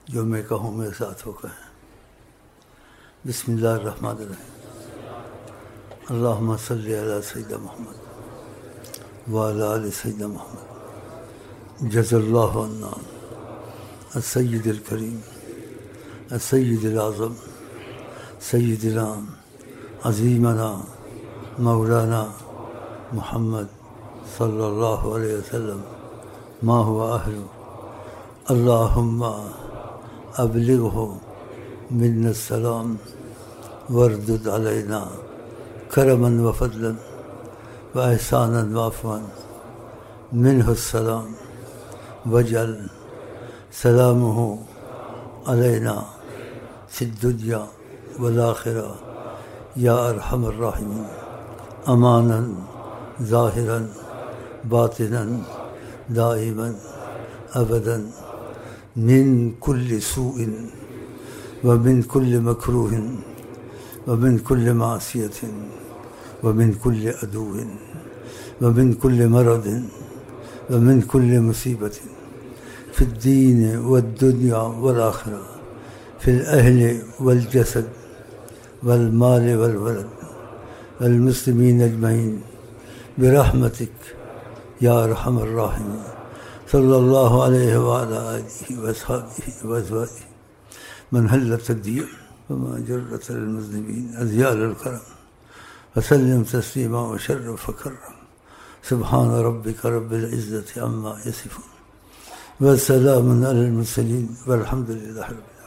जो मैं कहूँ मेरे साथ हो कहें। बिस्मिल्लाहिर्रहमानिर्रहीम। अल्लाहुम्मा सल्लि अला सय्यिदिना मुहम्मद व अला आलि सय्यिदिना मुहम्मद। जज़ल्लाहु अन्ना अस्सय्यिदुल करीम अस्सय्यिदुल आज़म सय्यिदिना अज़ीमना मौलाना मुहम्मद सल्लल्लाहु अलैहि वसल्लम मा हुवा अहलु। अल्लाहुम्मा अबलिगहु मिन्ना सलाम वर्दुद अलैना करमन व फज़लन व एहसानन व अफ़वन मिन्हु सलाम वजअल सलामुहु अलैना फ़िद्दुन्या वल आखिरा या अरहमर राहिमीन। अमानन ज़ाहिरन बातिनन दाइमन अबदन मिन कुल्लि सूइन व मिन कुल्लि मकरूहिन व मिन कुल्लि मासियतिन व मिन कुल्लि अदुव्विन व मिन कुल्लि मरदिन व मिन कुल्लि मुसीबतिन फ़िद्दीन वद्दुन्या वल आखिरा फ़िल अहलि वल जसद वल माल वल वलद वल मुस्लिमीन अजमईन बिरहमतिक या अरहमर राहिमीन। सल्लल्लाहु अलैहि व अला आलिहि व अस्हाबिहि व अज़वाजिहि मन हल्लत तक़दीर व मा जर्रत अल-मुज़निबीन अज़याल अल-करम व सल्लिम तस्लीमा व शर्रफ व करम। सुब्हान रब्बिका रब्बिल इज़्ज़ति अम्मा यसिफून व सलामुन अलल मुरसलीन वल्हम्दुलिल्लाहि रब्बिल आलमीन।